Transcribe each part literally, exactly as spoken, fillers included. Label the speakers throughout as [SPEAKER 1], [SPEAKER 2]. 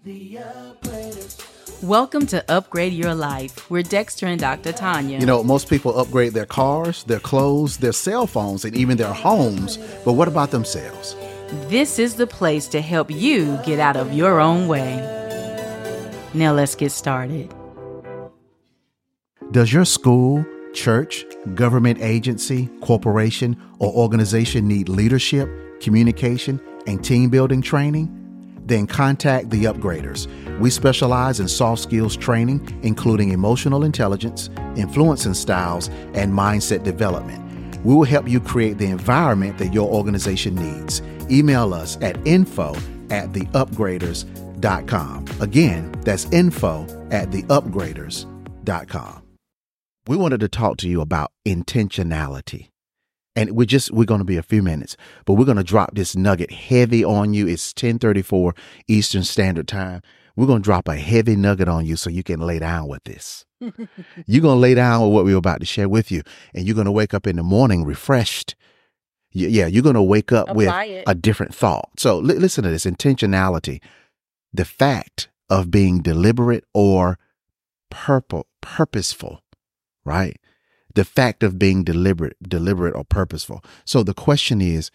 [SPEAKER 1] Welcome to Upgrade Your Life. We're Dexter and Doctor Tanya.
[SPEAKER 2] You know, most people upgrade their cars, their clothes, their cell phones, and even their homes. But what about themselves?
[SPEAKER 1] This is the place to help you get out of your own way. Now let's get started.
[SPEAKER 2] Does your school, church, government agency, corporation, or organization need leadership, communication, and team building training? Then contact The Upgraders. We specialize in soft skills training, including emotional intelligence, influencing styles, and mindset development. We will help you create the environment that your organization needs. Email us at info at the upgraders dot com. Again, that's info at the upgraders dot com. We wanted to talk to you about intentionality. And we're just, we're going to be a few minutes, but we're going to drop this nugget heavy on you. It's ten thirty-four Eastern Standard Time. We're going to drop a heavy nugget on you so you can lay down with this. You're going to lay down with what we're about to share with you, and you're going to wake up in the morning refreshed. Yeah, you're going to wake up
[SPEAKER 1] Apply
[SPEAKER 2] with
[SPEAKER 1] it.
[SPEAKER 2] a different thought. So li- listen to this, intentionality, the fact of being deliberate or purple, purposeful, right? The fact of being deliberate, deliberate or purposeful. So the question is,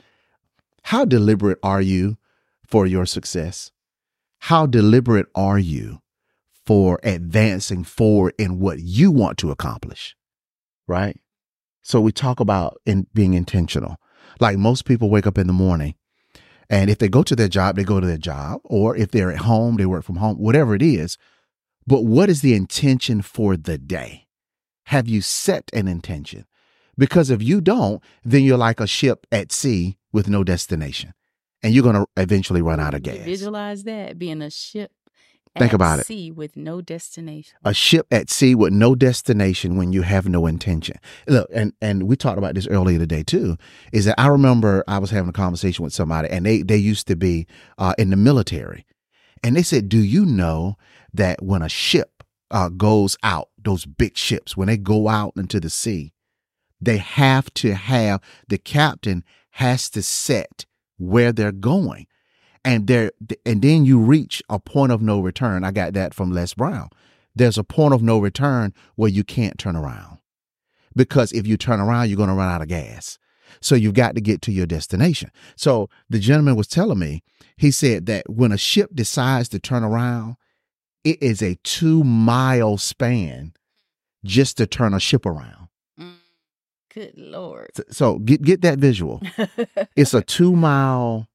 [SPEAKER 2] how deliberate are you for your success? How deliberate are you for advancing forward in what you want to accomplish? Right? So we talk about in being intentional. Like most people wake up in the morning, and if they go to their job, they go to their job, or if they're at home, they work from home, whatever it is. But what is the intention for the day? Have you set an intention? Because if you don't, then you're like a ship at sea with no destination, and you're going to eventually run out of gas.
[SPEAKER 1] Visualize that, being a ship
[SPEAKER 2] Think
[SPEAKER 1] at
[SPEAKER 2] about it.
[SPEAKER 1] sea with no destination.
[SPEAKER 2] A ship at sea with no destination when you have no intention. Look, and, and we talked about this earlier today too, is that I remember I was having a conversation with somebody, and they, they used to be uh, in the military. And they said, do you know that when a ship uh, goes out, those big ships, when they go out into the sea, they have to have, the captain has to set where they're going. And there, and then you reach a point of no return. I got that from Les Brown. There's a point of no return where you can't turn around, because if you turn around, you're going to run out of gas. So you've got to get to your destination. So the gentleman was telling me, he said that when a ship decides to turn around, it is a two mile span just to turn a ship around.
[SPEAKER 1] Mm, good Lord.
[SPEAKER 2] So, so get, get that visual. It's a two mile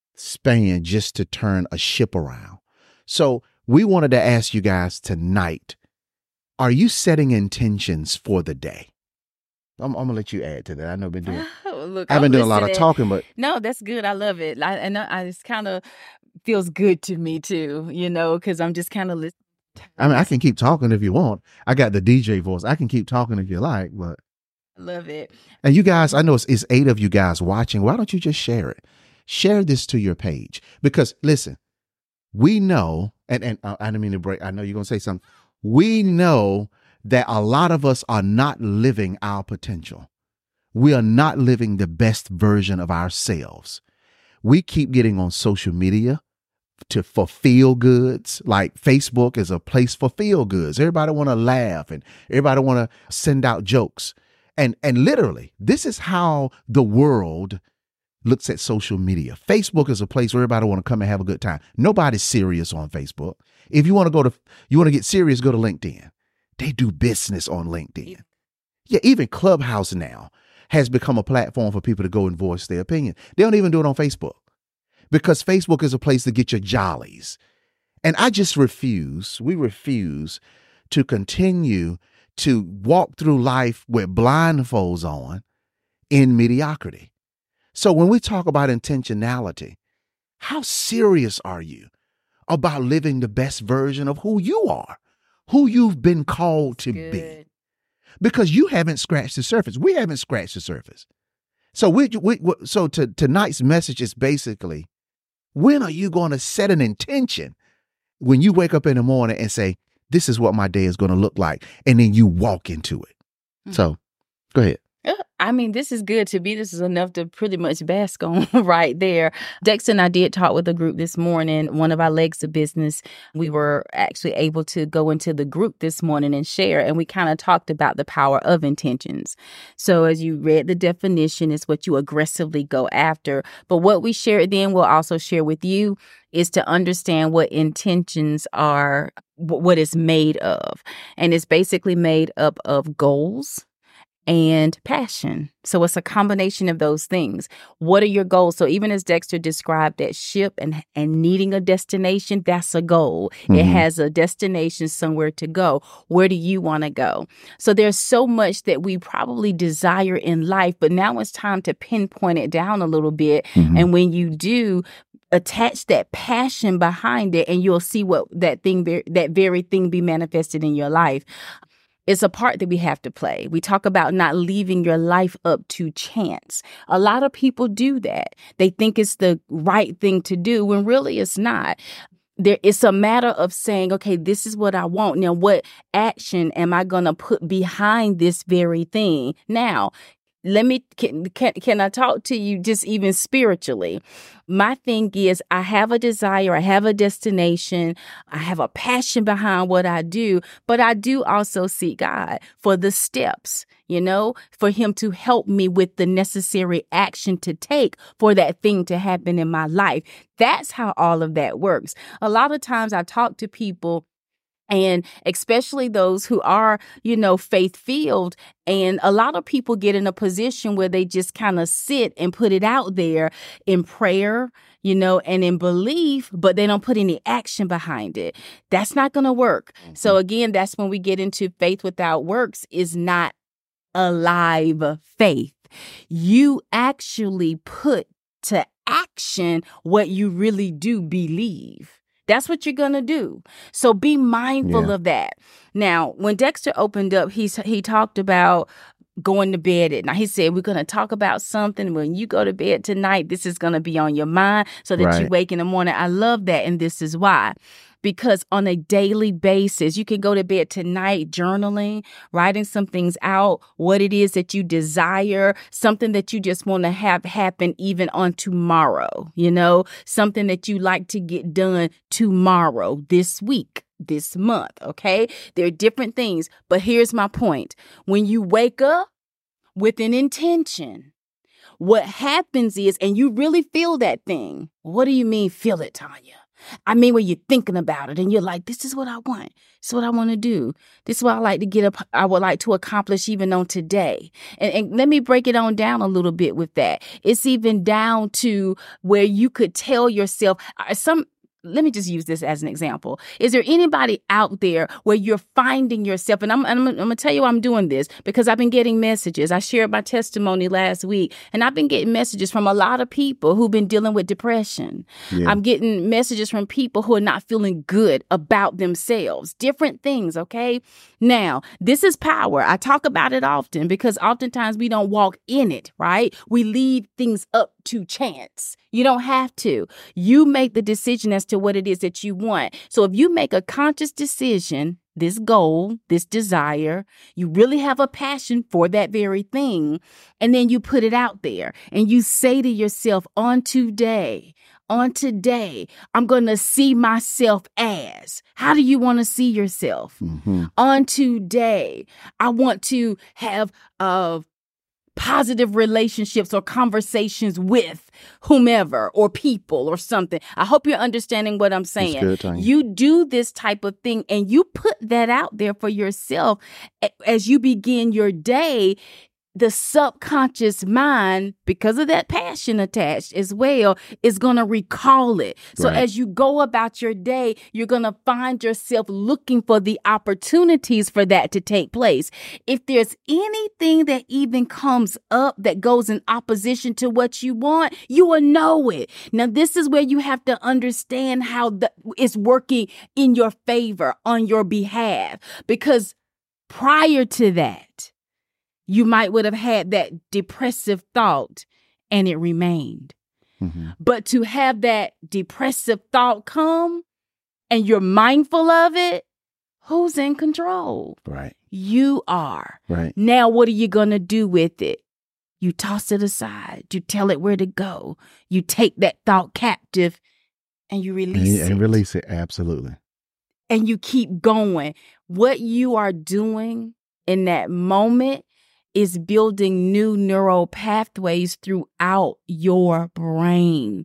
[SPEAKER 2] span just to turn a ship around. So we wanted to ask you guys tonight, are you setting intentions for the day? I'm, I'm gonna let you add to that. I know I've been doing,
[SPEAKER 1] Oh, look,
[SPEAKER 2] I've been
[SPEAKER 1] I'm
[SPEAKER 2] doing a lot of
[SPEAKER 1] listening.
[SPEAKER 2] talking, but
[SPEAKER 1] No, that's good. I love it. I, and I, it's kind of feels good to me too, you know, because I'm just kind of listening.
[SPEAKER 2] I mean, I can keep talking if you want. I got the D J voice. I can keep talking if you like, but.
[SPEAKER 1] Love it.
[SPEAKER 2] And you guys, I know it's, it's eight of you guys watching. Why don't you just share it? Share this to your page, because listen, we know, and, and uh, I didn't mean to break. I know you're going to say something. We know that a lot of us are not living our potential. We are not living the best version of ourselves. We keep getting on social media to for feel goods. Like Facebook is a place for feel goods. Everybody want to laugh and everybody want to send out jokes. And, and literally, this is how the world looks at social media. Facebook is a place where everybody want to come and have a good time. Nobody's serious on Facebook. If you want to go to, you want to get serious, go to LinkedIn. They do business on LinkedIn. Yeah, even Clubhouse now has become a platform for people to go and voice their opinion. They don't even do it on Facebook, because Facebook is a place to get your jollies. And I just refuse, we refuse to continue to walk through life with blindfolds on in mediocrity. So when we talk about intentionality, how serious are you about living the best version of who you are, who you've been called to
[SPEAKER 1] Good.
[SPEAKER 2] be? Because you haven't scratched the surface. We haven't scratched the surface. So we, we so to, tonight's message is basically, when are you going to set an intention when you wake up in the morning and say, this is what my day is going to look like, and then you walk into it? Mm-hmm. So go ahead.
[SPEAKER 1] I mean, this is good to be. This is enough to pretty much bask on right there. Dexter and I did talk with a group this morning, one of our legs of business. We were actually able to go into the group this morning and share, and we kind of talked about the power of intentions. So as you read the definition, it's what you aggressively go after. But what we shared then, we'll also share with you, is to understand what intentions are, what it's made of. And it's basically made up of goals and passion. So it's a combination of those things. What are your goals? So even as Dexter described that ship and, and needing a destination, that's a goal. Mm-hmm. It has a destination, somewhere to go. Where do you want to go? So there's so much that we probably desire in life, but now it's time to pinpoint it down a little bit. Mm-hmm. And when you do, attach that passion behind it, and you'll see what that thing, that very thing be manifested in your life. It's a part that we have to play. We talk about not leaving your life up to chance. A lot of people do that. They think it's the right thing to do when really it's not. There, it's a matter of saying, okay, this is what I want. Now, what action am I going to put behind this very thing? Now, Let me, can, can, can I talk to you just even spiritually? My thing is, I have a desire, I have a destination, I have a passion behind what I do, but I do also seek God for the steps, you know, for him to help me with the necessary action to take for that thing to happen in my life. That's how all of that works. A lot of times I talk to people, and especially those who are, you know, faith-filled. And a lot of people get in a position where they just kind of sit and put it out there in prayer, you know, and in belief, but they don't put any action behind it. That's not going to work. Mm-hmm. So again, that's when we get into faith without works is not alive faith. You actually put to action what you really do believe. That's what you're going to do. So be mindful yeah. of that. Now, when Dexter opened up, he, he talked about going to bed at night. He said, we're going to talk about something. When you go to bed tonight, this is going to be on your mind so that right. you wake in the morning. I love that. And this is why. Because on a daily basis, you can go to bed tonight journaling, writing some things out, what it is that you desire, something that you just want to have happen even on tomorrow, you know, something that you like to get done tomorrow, this week, this month, okay? There are different things, but here's my point. When you wake up with an intention, what happens is, and you really feel that thing. What do you mean feel it, Tanya? I mean, when you're thinking about it and you're like, this is what I want. This is what I want to do. This is what I like to get up. I would like to accomplish even on today. And, and let me break it on down a little bit with that. It's even down to where you could tell yourself uh, some. Let me just use this as an example. Is there anybody out there where you're finding yourself? And I'm, I'm, I'm going to tell you why I'm doing this, because I've been getting messages. I shared my testimony last week, and I've been getting messages from a lot of people who've been dealing with depression. Yeah. I'm getting messages from people who are not feeling good about themselves. Different things, okay? Now, this is power. I talk about it often because oftentimes we don't walk in it, right? We leave things up to chance. You don't have to. You make the decision as to what it is that you want. So if you make a conscious decision, this goal, this desire, you really have a passion for that very thing, and then you put it out there and you say to yourself, on today, on today, I'm going to see myself as. How do you want to see yourself? Mm-hmm. On today, I want to have a positive relationships or conversations with whomever or people or something. I hope you're understanding what I'm saying. Good, you do this type of thing and you put that out there for yourself as you begin your day. The subconscious mind, because of that passion attached as well, is going to recall it. So right. as you go about your day, you're going to find yourself looking for the opportunities for that to take place. If there's anything that even comes up that goes in opposition to what you want, you will know it. Now, this is where you have to understand how the, it's working in your favor, on your behalf, because prior to that, you might would have had that depressive thought and it remained. Mm-hmm. But to have that depressive thought come and you're mindful of it, who's in control?
[SPEAKER 2] Right.
[SPEAKER 1] You are.
[SPEAKER 2] Right.
[SPEAKER 1] Now, what are you going to do with it? You toss it aside. You tell it where to go. You take that thought captive and you release
[SPEAKER 2] and,
[SPEAKER 1] it.
[SPEAKER 2] And release it, absolutely.
[SPEAKER 1] And you keep going. What you are doing in that moment is building new neural pathways throughout your brain,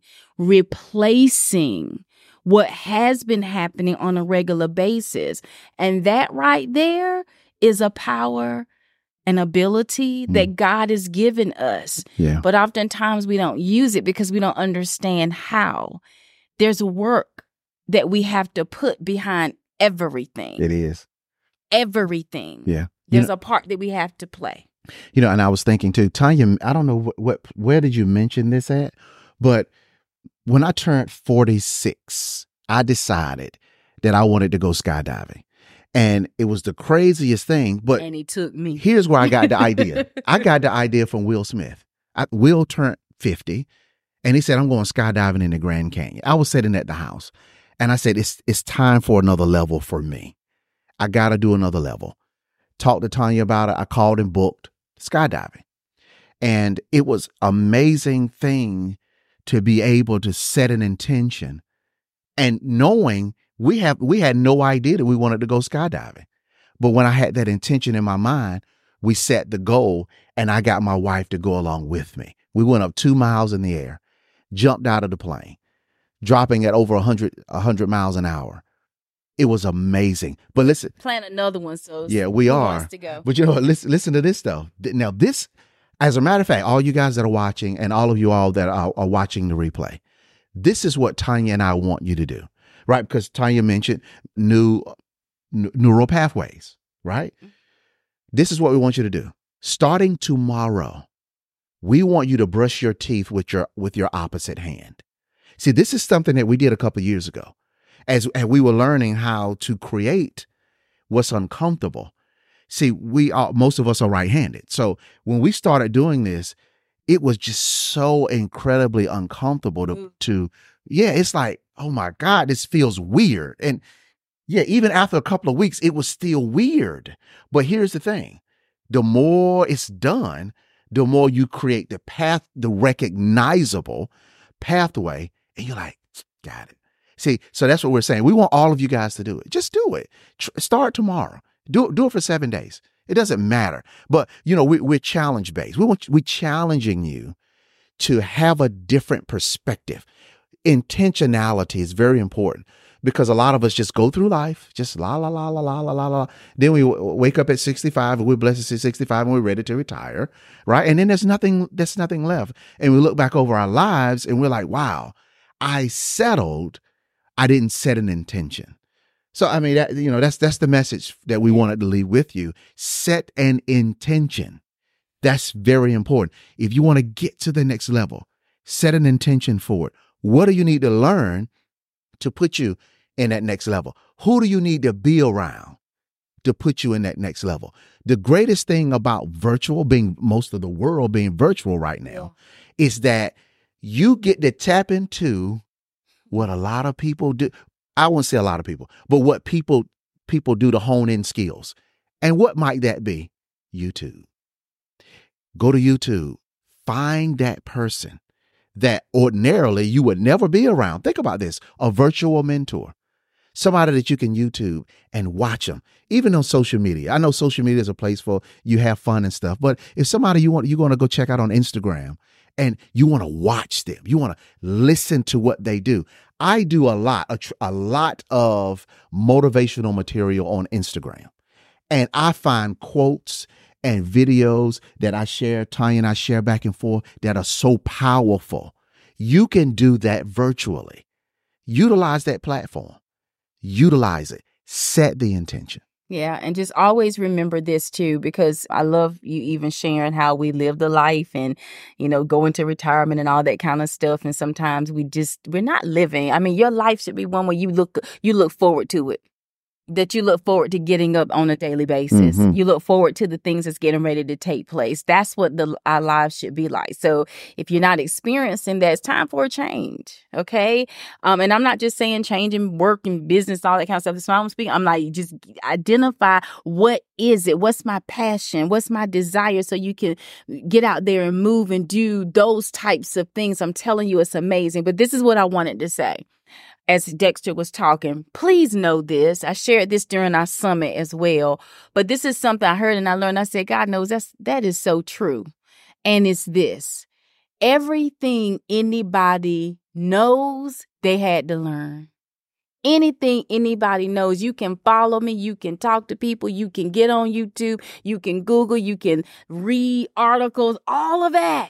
[SPEAKER 1] replacing what has been happening on a regular basis. And that right there is a power and ability that mm. God has given us.
[SPEAKER 2] Yeah.
[SPEAKER 1] But oftentimes we don't use it because we don't understand how. There's work that we have to put behind everything.
[SPEAKER 2] It is.
[SPEAKER 1] Everything.
[SPEAKER 2] Yeah.
[SPEAKER 1] There's
[SPEAKER 2] you know,
[SPEAKER 1] a part that we have to play.
[SPEAKER 2] You know, and I was thinking too, Tanya, I don't know what, what where did you mention this at? But when I turned forty-six, I decided that I wanted to go skydiving. And it was the craziest thing. But
[SPEAKER 1] and he took me.
[SPEAKER 2] Here's where I got the idea. I got the idea from Will Smith. I, Will turned fifty, and he said, I'm going skydiving in the Grand Canyon. I was sitting at the house, and I said, it's it's time for another level for me. I got to do another level. Talked to Tanya about it. I called and booked skydiving. And it was amazing thing to be able to set an intention and knowing we have we had no idea that we wanted to go skydiving. But when I had that intention in my mind, we set the goal and I got my wife to go along with me. We went up two miles in the air, jumped out of the plane, dropping at over one hundred, one hundred miles an hour. It was amazing. But listen.
[SPEAKER 1] Plan another one. So
[SPEAKER 2] yeah, we are.
[SPEAKER 1] Wants to go.
[SPEAKER 2] But you know what? Listen, listen to this, though. Now, this, as a matter of fact, all you guys that are watching and all of you all that are, are watching the replay, this is what Tanya and I want you to do, right? Because Tanya mentioned new n- neural pathways, right? Mm-hmm. This is what we want you to do. Starting tomorrow, we want you to brush your teeth with your with your opposite hand. See, this is something that we did a couple of years ago. As, as we were learning how to create what's uncomfortable. See, we are, most of us are right-handed. So when we started doing this, it was just so incredibly uncomfortable to, to, yeah, it's like, oh my God, this feels weird. And yeah, even after a couple of weeks, it was still weird. But here's the thing. The more it's done, the more you create the path, the recognizable pathway. And you're like, got it. See, so that's what we're saying. We want all of you guys to do it. Just do it. Tr- start tomorrow. Do it. Do it for seven days. It doesn't matter. But you know, we, we're challenge based. We want we're challenging you to have a different perspective. Intentionality is very important because a lot of us just go through life, just la la la la la la la la. Then we w- wake up at sixty-five, and we're blessed to sixty-five, and we're ready to retire, right? And then there's nothing. There's nothing left. And we look back over our lives, and we're like, wow, I settled. I didn't set an intention. So, I mean, that, you know, that's, that's the message that we wanted to leave with you. Set an intention. That's very important. If you want to get to the next level, set an intention for it. What do you need to learn to put you in that next level? Who do you need to be around to put you in that next level? The greatest thing about virtual, being most of the world being virtual right now, yeah. is that you get to tap into what a lot of people do. I won't say a lot of people, but what people people do to hone in skills. And what might that be? YouTube. Go to YouTube. Find that person that ordinarily you would never be around. Think about this. A virtual mentor. Somebody that you can YouTube and watch them, even on social media. I know social media is a place for you have fun and stuff, but if somebody you want, you're going to go check out on Instagram and you want to watch them, you want to listen to what they do. I do a lot, a, a lot of motivational material on Instagram, and I find quotes and videos that I share, Tanya and I share back and forth that are so powerful. You can do that virtually. Utilize that platform. Utilize it. Set the intention.
[SPEAKER 1] Yeah. And just always remember this too, because I love you even sharing how we live the life and, you know, go into retirement and all that kind of stuff. And sometimes we just, we're not living. I mean, your life should be one where you look, you look forward to it. that you look forward to getting up on a daily basis.
[SPEAKER 2] Mm-hmm.
[SPEAKER 1] You look forward to the things that's getting ready to take place. That's what the our lives should be like. So if you're not experiencing that, it's time for a change. Okay. Um, and I'm not just saying change in work and business, all that kind of stuff. That's why I'm speaking. I'm like, just identify what is it? What's my passion? What's my desire? So you can get out there and move and do those types of things. I'm telling you, it's amazing. But this is what I wanted to say. As Dexter was talking, please know this. I shared this during our summit as well. But this is something I heard and I learned. I said, God knows that's, that is so true. And it's this. Everything anybody knows, they had to learn. Anything anybody knows, you can follow me, you can talk to people, you can get on YouTube, you can Google, you can read articles, all of that.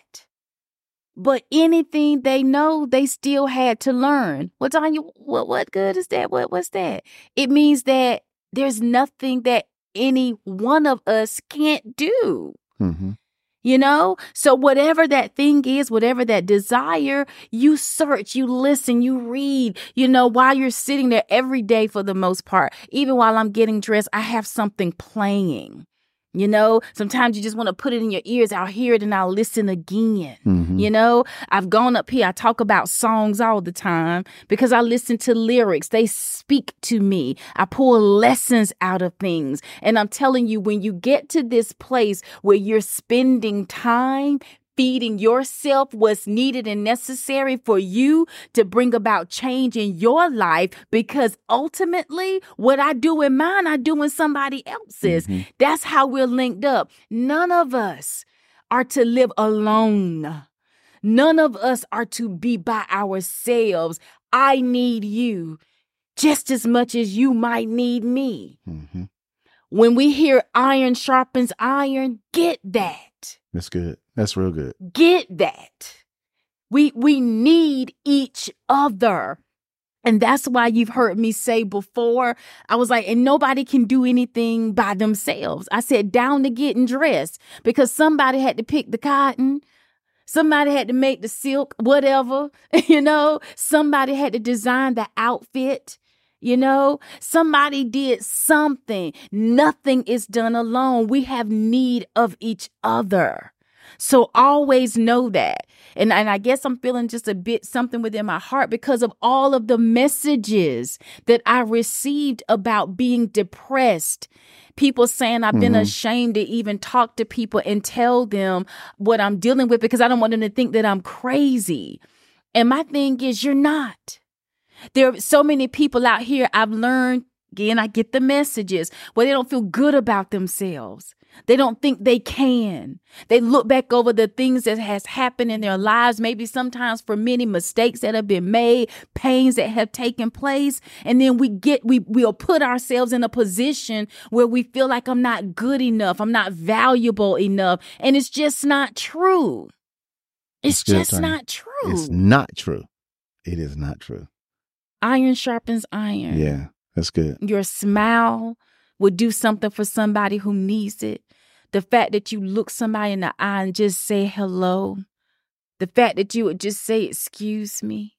[SPEAKER 1] But anything they know, they still had to learn. What's on you? What what good is that? What what's that? It means that there's nothing that any one of us can't do.
[SPEAKER 2] Mm-hmm.
[SPEAKER 1] You know? So whatever that thing is, whatever that desire, you search, you listen, you read, you know, while you're sitting there every day for the most part. Even while I'm getting dressed, I have something playing. You know, sometimes you just want to put it in your ears. I'll hear it and I'll listen again.
[SPEAKER 2] Mm-hmm.
[SPEAKER 1] You know, I've gone up here. I talk about songs all the time because I listen to lyrics. They speak to me. I pull lessons out of things. And I'm telling you, when you get to this place where you're spending time feeding yourself what's needed and necessary for you to bring about change in your life, because ultimately what I do in mine, I do in somebody else's.
[SPEAKER 2] Mm-hmm.
[SPEAKER 1] That's how we're linked up. None of us are to live alone. None of us are to be by ourselves. I need you just as much as you might need me.
[SPEAKER 2] Mm-hmm.
[SPEAKER 1] When we hear iron sharpens iron, get that.
[SPEAKER 2] That's good. That's real good.
[SPEAKER 1] Get that. We we need each other. And that's why you've heard me say before, I was like, and nobody can do anything by themselves. I said down to getting dressed because somebody had to pick the cotton. Somebody had to make the silk, whatever, you know, somebody had to design the outfit. You know, somebody did something. Nothing is done alone. We have need of each other. So always know that. And, and I guess I'm feeling just a bit something within my heart because of all of the messages that I received about being depressed. People saying I've been mm-hmm. ashamed to even talk to people and tell them what I'm dealing with because I don't want them to think that I'm crazy. And my thing is, you're not. There are so many people out here I've learned, again, I get the messages where they don't feel good about themselves. They don't think they can. They look back over the things that has happened in their lives, maybe sometimes for many mistakes that have been made, pains that have taken place. And then we get, we, we'll put ourselves in a position where we feel like I'm not good enough. I'm not valuable enough. And it's just not true. It's just
[SPEAKER 2] time.
[SPEAKER 1] not true.
[SPEAKER 2] It's not true. It is not true.
[SPEAKER 1] Iron sharpens iron.
[SPEAKER 2] Yeah, that's good.
[SPEAKER 1] Your smile would do something for somebody who needs it. The fact that you look somebody in the eye and just say hello. The fact that you would just say, excuse me.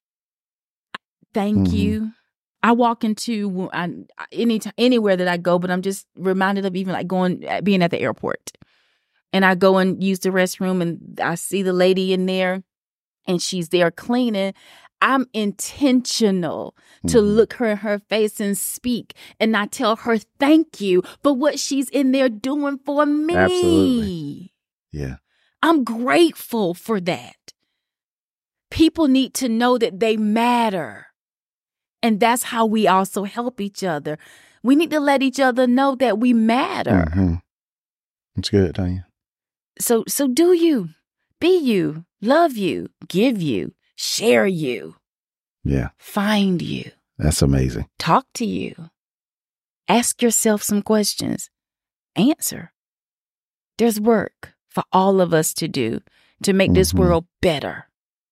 [SPEAKER 1] Thank mm-hmm. you. I walk into I, any anywhere that I go, but I'm just reminded of even like going, being at the airport. And I go and use the restroom and I see the lady in there and she's there cleaning. I'm intentional mm-hmm. to look her in her face and speak. And I tell her, thank you for what she's in there doing for me.
[SPEAKER 2] Absolutely. Yeah.
[SPEAKER 1] I'm grateful for that. People need to know that they matter. And that's how we also help each other. We need to let each other know that we matter.
[SPEAKER 2] Mm-hmm. That's good, Tanya.
[SPEAKER 1] So, so do you. Be you. Love you. Give you. Share you.
[SPEAKER 2] Yeah.
[SPEAKER 1] Find you.
[SPEAKER 2] That's amazing.
[SPEAKER 1] Talk to you. Ask yourself some questions. Answer. There's work for all of us to do to make mm-hmm. this world better.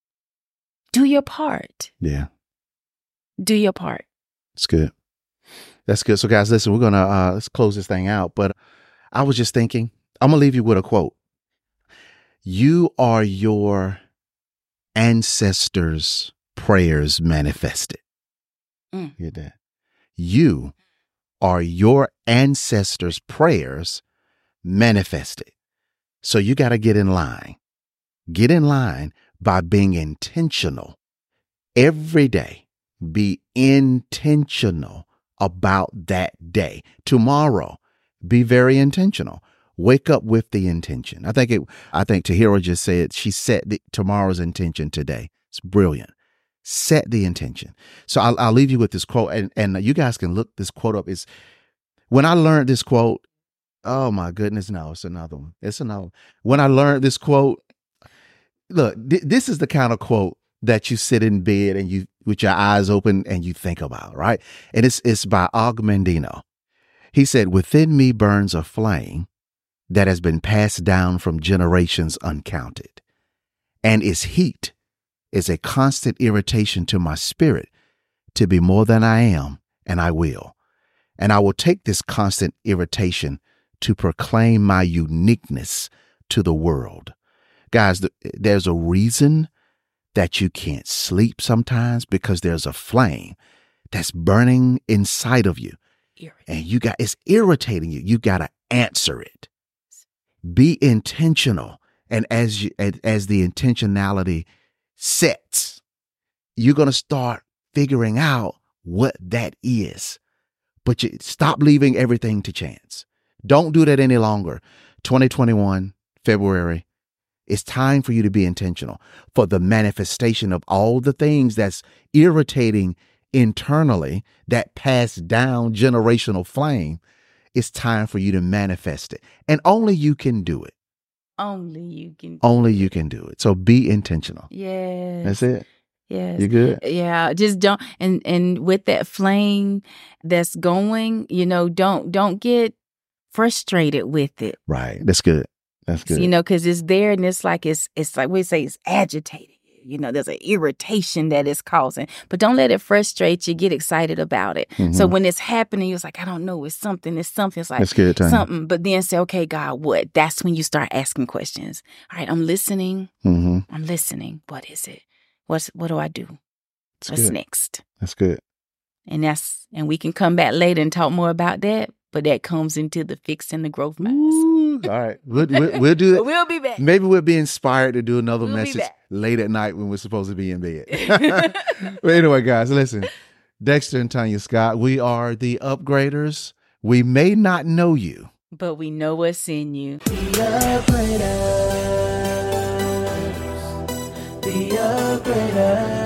[SPEAKER 1] Do your part.
[SPEAKER 2] Yeah.
[SPEAKER 1] Do your part.
[SPEAKER 2] That's good. That's good. So guys, listen, we're going to uh, let's close this thing out. But I was just thinking, I'm going to leave you with a quote. You are your ancestors' prayers manifested.
[SPEAKER 1] Mm.
[SPEAKER 2] Get that? You are your ancestors' prayers manifested. So you got to get in line. Get in line by being intentional. Every day, be intentional about that day. Tomorrow, be very intentional. Wake up with the intention. I think it. I think Tahira just said she set the, tomorrow's intention today. It's brilliant. Set the intention. So I'll, I'll leave you with this quote, and, and you guys can look this quote up. Is when I learned this quote. Oh my goodness, no, it's another one. It's another one. When I learned this quote, look, th- this is the kind of quote that you sit in bed and you, with your eyes open, and you think about, right? And it's it's by Og Mandino. He said, "Within me burns a flame that has been passed down from generations uncounted, and its heat is a constant irritation to my spirit to be more than I am, and I will. And I will take this constant irritation to proclaim my uniqueness to the world." Guys, th- there's a reason that you can't sleep sometimes, because there's a flame that's burning inside of you. And you got, it's irritating you. You got to answer it. Be intentional. And as you, as, as the intentionality sets, you're going to start figuring out what that is. But you stop leaving everything to chance. Don't do that any longer. twenty twenty-one, February, it's time for you to be intentional for the manifestation of all the things that's irritating internally, that passed down generational flame. It's time for you to manifest it. And only you can do it.
[SPEAKER 1] Only you can.
[SPEAKER 2] Only you can do it. So be intentional.
[SPEAKER 1] Yes.
[SPEAKER 2] That's it.
[SPEAKER 1] Yes.
[SPEAKER 2] You good?
[SPEAKER 1] Yeah. Just don't. And and with that flame that's going, you know, don't don't get frustrated with it.
[SPEAKER 2] Right. That's good. That's good.
[SPEAKER 1] You know, because it's there, and it's like it's it's like we say it's agitating. You know, there's an irritation that it's causing, but don't let it frustrate you. Get excited about it. Mm-hmm. So when it's happening, you're like, I don't know, it's something, it's something. It's like
[SPEAKER 2] That's good, Tanya.
[SPEAKER 1] something. But then say, okay, God, what? That's when you start asking questions. All right, I'm listening.
[SPEAKER 2] Mm-hmm.
[SPEAKER 1] I'm listening. What is it? What's what do I do?
[SPEAKER 2] That's
[SPEAKER 1] What's
[SPEAKER 2] good.
[SPEAKER 1] next?
[SPEAKER 2] That's good.
[SPEAKER 1] And that's and we can come back later and talk more about that. But that comes into the fix and the growth matters.
[SPEAKER 2] Ooh, all right. We'll, we'll, we'll do that.
[SPEAKER 1] We'll be back.
[SPEAKER 2] Maybe we'll be inspired to do another
[SPEAKER 1] We'll be
[SPEAKER 2] message
[SPEAKER 1] back.
[SPEAKER 2] late at night when we're supposed to be in bed. But anyway, guys, listen. Dexter and Tanya Scott, we are the Upgraders. We may not know you,
[SPEAKER 1] but we know what's in you.
[SPEAKER 3] The Upgraders. The Upgraders.